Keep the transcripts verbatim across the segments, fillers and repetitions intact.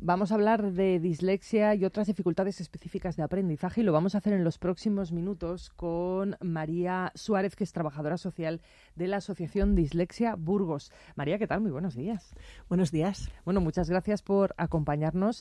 Vamos a hablar de dislexia y otras dificultades específicas de aprendizaje y lo vamos a hacer en los próximos minutos con María Suárez, que es trabajadora social de la Asociación Dislexia Burgos. María, ¿qué tal? Muy buenos días. Buenos días. Bueno, muchas gracias por acompañarnos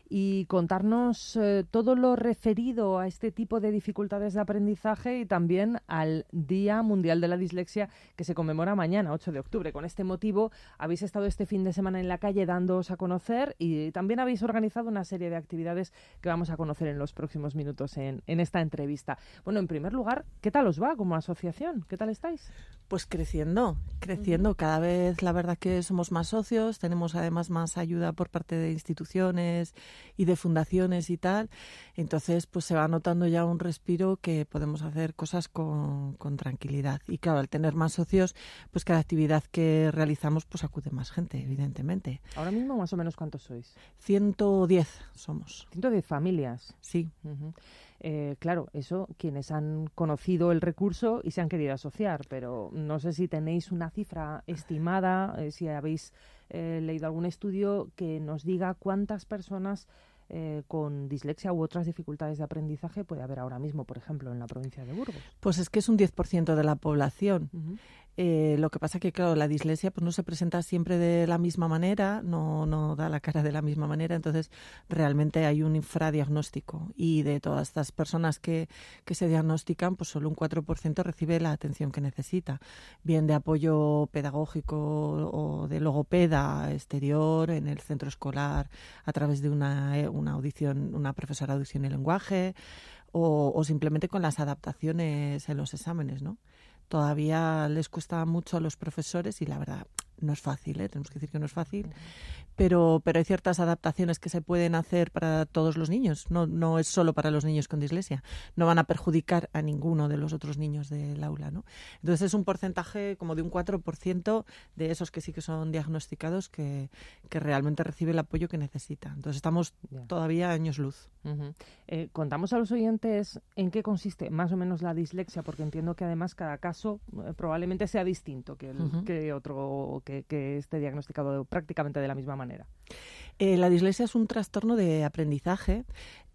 y contarnos eh, todo lo referido a este tipo de dificultades de aprendizaje y también al Día Mundial de la Dislexia, que se conmemora mañana, ocho de octubre. Con este motivo habéis estado este fin de semana en la calle dándoos a conocer y también habéis organizado una serie de actividades que vamos a conocer en los próximos minutos en, en esta entrevista. Bueno, en primer lugar, ¿qué tal os va como asociación? ¿Qué tal estáis? Pues creciendo, creciendo. Cada vez la verdad que somos más socios, tenemos además más ayuda por parte de instituciones y de fundaciones y tal. Entonces, pues se va notando ya un respiro que podemos hacer cosas con, con tranquilidad. Y claro, al tener más socios, pues cada actividad que realizamos, pues acude más gente, evidentemente. Ahora mismo, más o menos, ¿cuántos sois? ciento diez somos. ciento diez familias. Sí. Uh-huh. Eh, claro, eso quienes han conocido el recurso y se han querido asociar, pero no sé si tenéis una cifra estimada, eh, si habéis eh, leído algún estudio que nos diga cuántas personas eh, con dislexia u otras dificultades de aprendizaje puede haber ahora mismo, por ejemplo, en la provincia de Burgos. Pues es que es un diez por ciento de la población. Uh-huh. Eh, lo que pasa que, claro, la dislexia pues no se presenta siempre de la misma manera, no, no da la cara de la misma manera, entonces realmente hay un infradiagnóstico y de todas estas personas que, que se diagnostican, pues solo un cuatro por ciento recibe la atención que necesita, bien de apoyo pedagógico o de logopeda exterior en el centro escolar a través de una, una audición, una profesora de audición y lenguaje o, o simplemente con las adaptaciones en los exámenes, ¿no? Todavía les cuesta mucho a los profesores y la verdad no es fácil, ¿eh? Tenemos que decir que no es fácil, pero, pero hay ciertas adaptaciones que se pueden hacer para todos los niños, no, no es solo para los niños con dislexia, no van a perjudicar a ninguno de los otros niños del aula, ¿no? Entonces es un porcentaje como de un cuatro por ciento de esos que sí que son diagnosticados que, que realmente recibe el apoyo que necesita. Entonces estamos yeah. todavía años luz. Uh-huh. Eh, contamos a los oyentes en qué consiste más o menos la dislexia, porque entiendo que además cada caso eh, probablemente sea distinto que, el, uh-huh. que otro que, que esté diagnosticado prácticamente de la misma manera. Eh, la dislexia es un trastorno de aprendizaje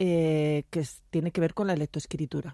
eh, que es, tiene que ver con la lectoescritura.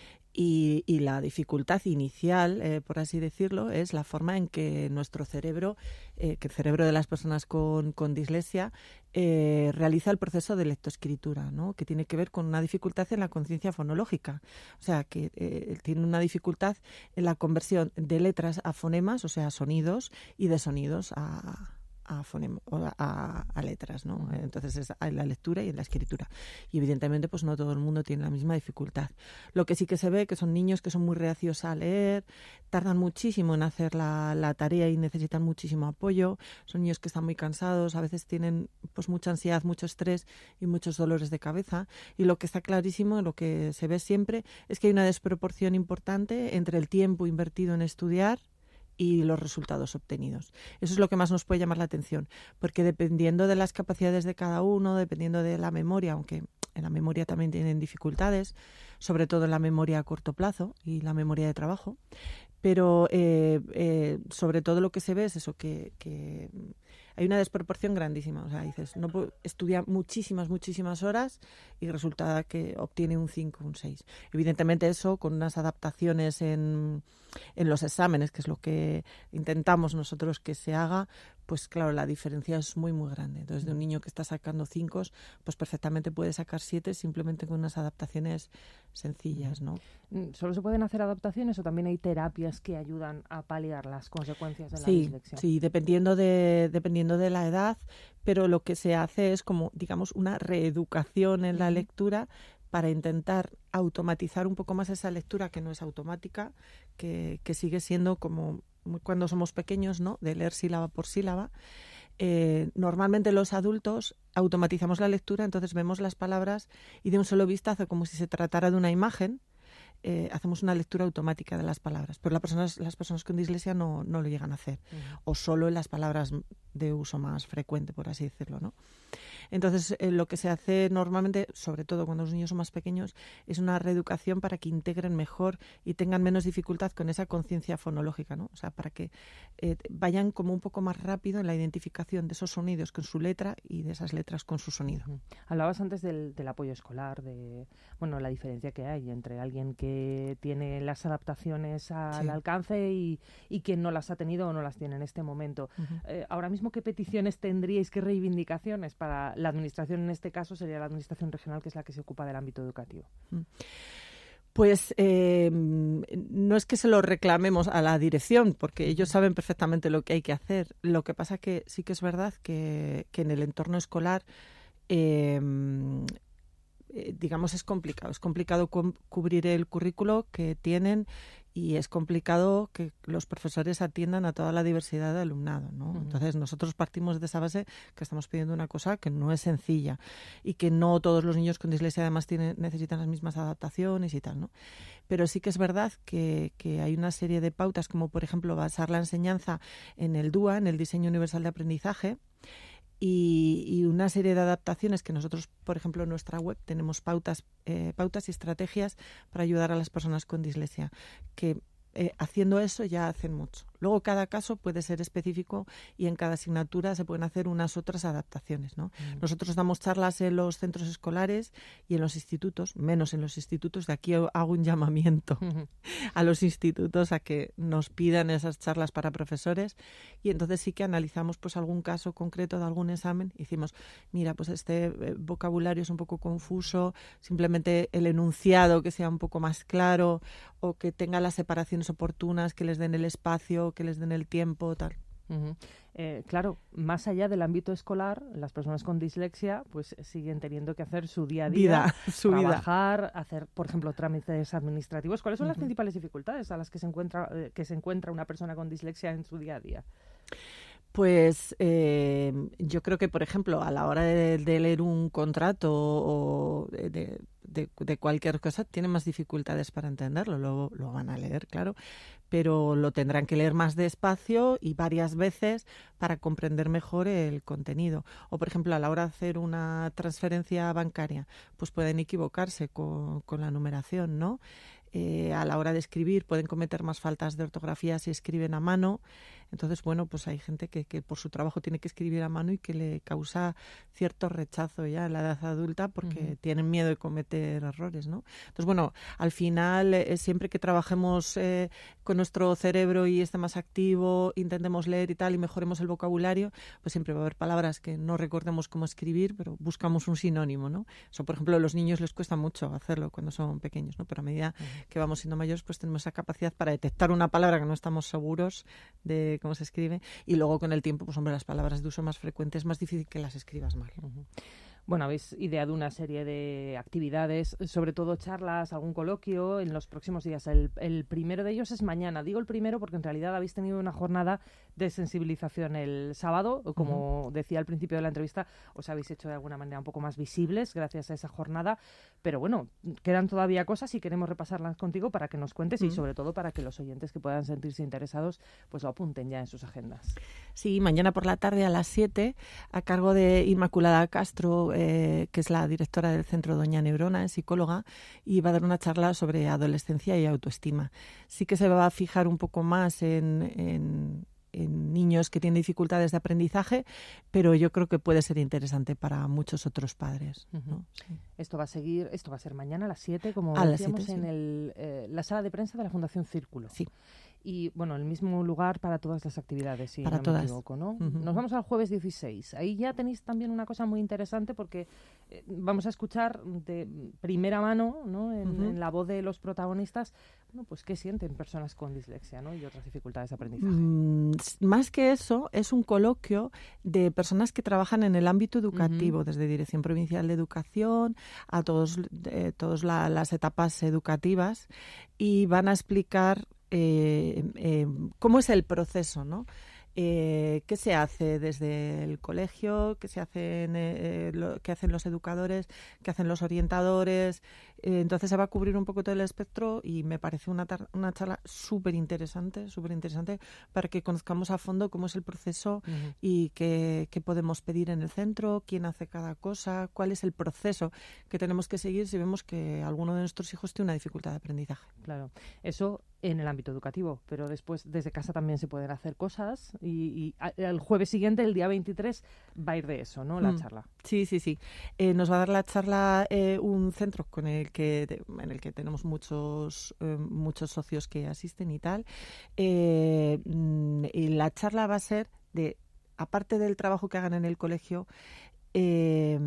Y, y la dificultad inicial, eh, por así decirlo, es la forma en que nuestro cerebro, eh, que el cerebro de las personas con, con dislexia, eh, realiza el proceso de lectoescritura, ¿no? Que tiene que ver con una dificultad en la conciencia fonológica. O sea, que eh, tiene una dificultad en la conversión de letras a fonemas, o sea, sonidos, y de sonidos a... A, fonema, a, a letras, ¿no? Entonces es en la lectura y en la escritura. Y evidentemente pues no todo el mundo tiene la misma dificultad. Lo que sí que se ve que son niños que son muy reacios a leer, tardan muchísimo en hacer la, la tarea y necesitan muchísimo apoyo, son niños que están muy cansados, a veces tienen pues mucha ansiedad, mucho estrés y muchos dolores de cabeza. Y lo que está clarísimo, lo que se ve siempre, es que hay una desproporción importante entre el tiempo invertido en estudiar y los resultados obtenidos. Eso es lo que más nos puede llamar la atención, porque dependiendo de las capacidades de cada uno, dependiendo de la memoria, aunque en la memoria también tienen dificultades, sobre todo en la memoria a corto plazo y la memoria de trabajo, pero eh, eh, sobre todo lo que se ve es eso, que, que hay una desproporción grandísima. O sea, dices, no puedo, estudia muchísimas, muchísimas horas y resulta que obtiene un cinco, un seis. Evidentemente eso, con unas adaptaciones en, en los exámenes, que es lo que intentamos nosotros que se haga, pues claro, la diferencia es muy, muy grande. Entonces, de un niño que está sacando cinco, pues perfectamente puede sacar siete simplemente con unas adaptaciones sencillas, ¿no? ¿Solo se pueden hacer adaptaciones o también hay terapias que ayudan a paliar las consecuencias de la sí, dislexia? Sí, dependiendo de, dependiendo de la edad, pero lo que se hace es como, digamos, una reeducación en la lectura para intentar automatizar un poco más esa lectura que no es automática, que, que sigue siendo como cuando somos pequeños, ¿no? De leer sílaba por sílaba. Eh, normalmente los adultos automatizamos la lectura, entonces vemos las palabras y de un solo vistazo, como si se tratara de una imagen, eh, hacemos una lectura automática de las palabras, pero las personas, las personas con dislexia no, no lo llegan a hacer, uh-huh. o solo en las palabras de uso más frecuente, por así decirlo, ¿no? Entonces, eh, lo que se hace normalmente, sobre todo cuando los niños son más pequeños, es una reeducación para que integren mejor y tengan menos dificultad con esa conciencia fonológica, ¿no? O sea, para que eh, vayan como un poco más rápido en la identificación de esos sonidos con su letra y de esas letras con su sonido. Uh-huh. Hablabas antes del, del apoyo escolar, de bueno, la diferencia que hay entre alguien que tiene las adaptaciones al sí. alcance y, y quien no las ha tenido o no las tiene en este momento. Uh-huh. Eh, ahora mismo, ¿qué peticiones tendríais, qué reivindicaciones para la administración? En este caso sería la administración regional, que es la que se ocupa del ámbito educativo. Pues eh, no es que se lo reclamemos a la dirección, porque ellos saben perfectamente lo que hay que hacer. Lo que pasa es que sí que es verdad que, que en el entorno escolar, eh, eh, digamos, es complicado. Es complicado cu- cubrir el currículo que tienen y es complicado que los profesores atiendan a toda la diversidad de alumnado, ¿no? Uh-huh. Entonces, nosotros partimos de esa base que estamos pidiendo una cosa que no es sencilla y que no todos los niños con dislexia además tienen, necesitan las mismas adaptaciones y tal, ¿no? Pero sí que es verdad que, que hay una serie de pautas, como por ejemplo basar la enseñanza en el D U A, en el Diseño Universal de Aprendizaje, Y, y una serie de adaptaciones que nosotros, por ejemplo, en nuestra web tenemos pautas, eh, pautas y estrategias para ayudar a las personas con dislexia, que eh, haciendo eso ya hacen mucho. Luego cada caso puede ser específico y en cada asignatura se pueden hacer unas otras adaptaciones, ¿no? Mm. Nosotros damos charlas en los centros escolares y en los institutos, menos en los institutos. De aquí hago un llamamiento uh-huh. a los institutos a que nos pidan esas charlas para profesores y entonces sí que analizamos pues algún caso concreto de algún examen y decimos, mira, pues este eh, vocabulario es un poco confuso, simplemente el enunciado que sea un poco más claro o que tenga las separaciones oportunas, que les den el espacio, que les den el tiempo, tal. Uh-huh. Eh, claro, más allá del ámbito escolar, las personas con dislexia pues siguen teniendo que hacer su día a día, vida, su trabajar, vida. hacer, por ejemplo, trámites administrativos. ¿Cuáles son uh-huh. las principales dificultades a las que se encuentra eh, que se encuentra una persona con dislexia en su día a día? Pues eh, yo creo que, por ejemplo, a la hora de, de leer un contrato o de, de, de, de cualquier cosa, tienen más dificultades para entenderlo. Lo, lo van a leer, claro, pero lo tendrán que leer más despacio y varias veces para comprender mejor el contenido. O, por ejemplo, a la hora de hacer una transferencia bancaria, pues pueden equivocarse con, con la numeración, ¿no? Eh, a la hora de escribir pueden cometer más faltas de ortografía si escriben a mano. Entonces, bueno, pues hay gente que, que por su trabajo tiene que escribir a mano y que le causa cierto rechazo ya en la edad adulta porque uh-huh. tienen miedo de cometer errores, ¿no? Entonces, bueno, al final, eh, siempre que trabajemos eh, con nuestro cerebro y esté más activo, intentemos leer y tal y mejoremos el vocabulario, pues siempre va a haber palabras que no recordemos cómo escribir, pero buscamos un sinónimo, ¿no? Eso, por ejemplo, a los niños les cuesta mucho hacerlo cuando son pequeños, ¿no? Pero a medida uh-huh. que vamos siendo mayores, pues tenemos esa capacidad para detectar una palabra que no estamos seguros de cómo se escribe y luego con el tiempo, pues hombre, las palabras de uso más frecuentes es más difícil que las escribas mal. Uh-huh. Bueno, habéis ideado una serie de actividades, sobre todo charlas, algún coloquio en los próximos días. El, el primero de ellos es mañana. Digo el primero porque en realidad habéis tenido una jornada de sensibilización el sábado. Como uh-huh. decía al principio de la entrevista, os habéis hecho de alguna manera un poco más visibles gracias a esa jornada. Pero bueno, quedan todavía cosas y queremos repasarlas contigo para que nos cuentes uh-huh. y sobre todo para que los oyentes que puedan sentirse interesados pues lo apunten ya en sus agendas. Sí, mañana por la tarde a las siete, a cargo de Inmaculada Castro, Eh, que es la directora del Centro Doña Neurona, es psicóloga, y va a dar una charla sobre adolescencia y autoestima. Sí que se va a fijar un poco más en, en, en niños que tienen dificultades de aprendizaje, pero yo creo que puede ser interesante para muchos otros padres, ¿no? Uh-huh. Sí. Esto va a seguir, esto va a ser mañana a las siete, como a decíamos, las siete, en sí. el, eh, la sala de prensa de la Fundación Círculo. Sí. Y, bueno, el mismo lugar para todas las actividades, si para no todas. me equivoco, ¿no? Uh-huh. Nos vamos al jueves dieciséis. Ahí ya tenéis también una cosa muy interesante porque eh, vamos a escuchar de primera mano, ¿no? En, uh-huh. en la voz de los protagonistas, bueno, pues qué sienten personas con dislexia, ¿no? Y otras dificultades de aprendizaje. Mm, más que eso, es un coloquio de personas que trabajan en el ámbito educativo, uh-huh. desde Dirección Provincial de Educación a todos, eh, todas la, las etapas educativas, y van a explicar Eh, eh, cómo es el proceso, ¿no? Eh, ¿Qué se hace desde el colegio? ¿Qué se hacen, eh, lo, qué hacen los educadores? ¿Qué hacen los orientadores? Eh, entonces se va a cubrir un poco todo el espectro y me parece una, tar- una charla súper interesante, súper interesante para que conozcamos a fondo cómo es el proceso Uh-huh. y qué, qué podemos pedir en el centro, quién hace cada cosa, cuál es el proceso que tenemos que seguir si vemos que alguno de nuestros hijos tiene una dificultad de aprendizaje. Claro, eso en el ámbito educativo, pero después desde casa también se pueden hacer cosas y, y a- el jueves siguiente, el día veintitrés, va a ir de eso, ¿no? La Mm. charla. Sí, sí, sí. Eh, nos va a dar la charla eh, un centro con el que de- en el que tenemos muchos eh, muchos socios que asisten y tal. Eh, mm, y la charla va a ser de, aparte del trabajo que hagan en el colegio, eh,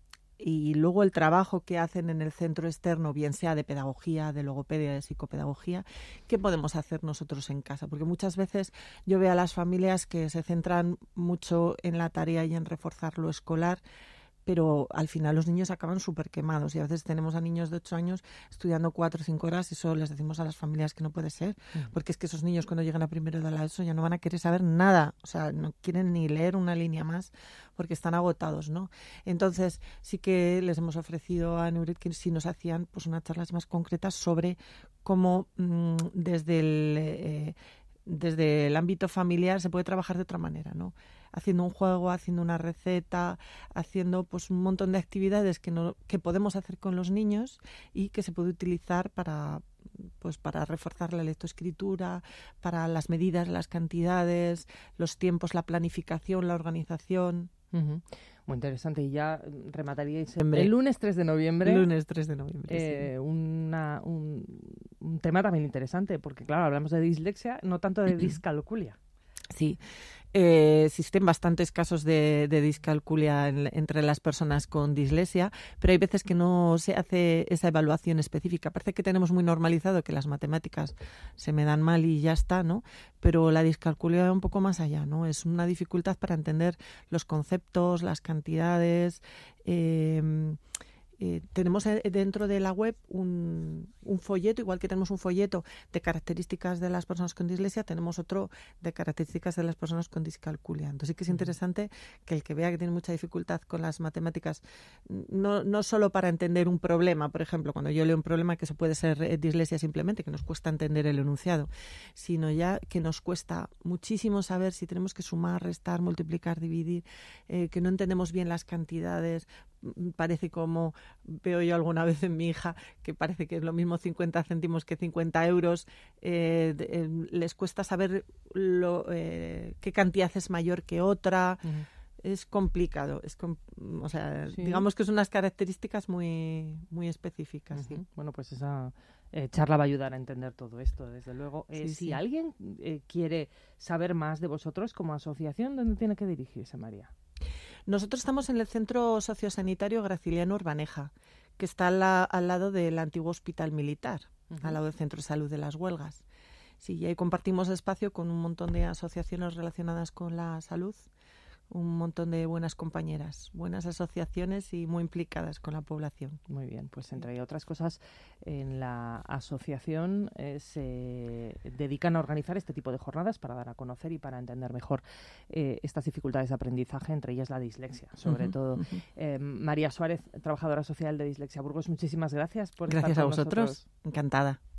y luego el trabajo que hacen en el centro externo, bien sea de pedagogía, de logopedia, de psicopedagogía, ¿qué podemos hacer nosotros en casa? Porque muchas veces yo veo a las familias que se centran mucho en la tarea y en reforzar lo escolar, pero al final los niños acaban súper quemados y a veces tenemos a niños de ocho años estudiando cuatro o cinco horas y eso les decimos a las familias que no puede ser, Mm. porque es que esos niños cuando llegan a primero de la ESO ya no van a querer saber nada, o sea, no quieren ni leer una línea más porque están agotados, ¿no? Entonces sí que les hemos ofrecido a Nuret que si nos hacían pues unas charlas más concretas sobre cómo mmm, desde el... Eh, desde el ámbito familiar se puede trabajar de otra manera, ¿no? Haciendo un juego, haciendo una receta, haciendo pues un montón de actividades que no que podemos hacer con los niños y que se puede utilizar para pues para reforzar la lectoescritura, para las medidas, las cantidades, los tiempos, la planificación, la organización. Uh-huh. Muy interesante. Y ya remataríais Hombre. el lunes tres de noviembre. Lunes tres de noviembre, eh, sí. una, un, un tema también interesante, porque claro, hablamos de dislexia, no tanto de discalculia. Sí, eh, existen bastantes casos de, de discalculia en, entre las personas con dislexia, pero hay veces que no se hace esa evaluación específica. Parece que tenemos muy normalizado que las matemáticas se me dan mal y ya está, ¿no? Pero la discalculia va un poco más allá, ¿no? Es una dificultad para entender los conceptos, las cantidades. Eh, Eh, tenemos dentro de la web un, un folleto, igual que tenemos un folleto de características de las personas con dislexia, tenemos otro de características de las personas con discalculia. Entonces sí que es interesante que el que vea que tiene mucha dificultad con las matemáticas, no, no solo para entender un problema, por ejemplo, cuando yo leo un problema que eso puede ser eh, dislexia simplemente, que nos cuesta entender el enunciado, sino ya que nos cuesta muchísimo saber si tenemos que sumar, restar, multiplicar, dividir, eh, que no entendemos bien las cantidades. Parece como veo yo alguna vez en mi hija que parece que es lo mismo cincuenta céntimos que cincuenta euros, eh, de, eh, les cuesta saber lo, eh, qué cantidad es mayor que otra. Uh-huh. Es complicado, es com- o sea, sí. Digamos que son unas características muy, muy específicas. Uh-huh. Sí. Bueno, pues esa eh, charla va a ayudar a entender todo esto, desde luego. Eh, sí, si sí. alguien eh, quiere saber más de vosotros como asociación, ¿dónde tiene que dirigirse, María? Nosotros estamos en el Centro Sociosanitario Graciliano Urbaneja, que está al, la, al lado del antiguo Hospital Militar, uh-huh. al lado del Centro de Salud de las Huelgas. Sí, y ahí compartimos espacio con un montón de asociaciones relacionadas con la salud, un montón de buenas compañeras, buenas asociaciones y muy implicadas con la población. Muy bien, pues entre otras cosas, en la asociación eh, se dedican a organizar este tipo de jornadas para dar a conocer y para entender mejor eh, estas dificultades de aprendizaje, entre ellas la dislexia, sobre uh-huh, todo. Uh-huh. Eh, María Suárez, trabajadora social de Dislexia Burgos, muchísimas gracias por gracias estar con a vosotros. nosotros. Encantada.